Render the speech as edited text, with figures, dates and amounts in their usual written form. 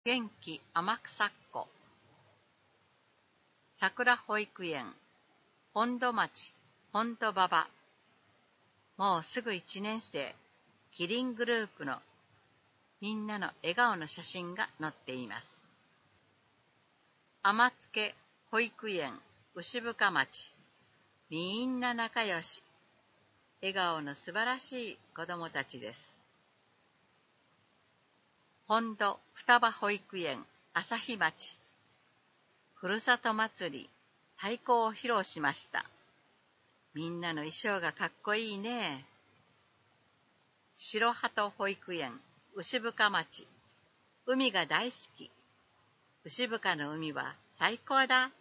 元気天草っ子桜保育園本土町本土馬場もうすぐ1年生キリングループのみんなの笑顔の写真が載っています。天付保育園牛深町みんな仲良し笑顔の素晴らしい子どもたちです。本土双葉保育園朝日町ふるさと祭り太鼓を披露しました。みんなの衣装がかっこいいね。白鳩保育園牛深町海が大好き。牛深の海は最高だ。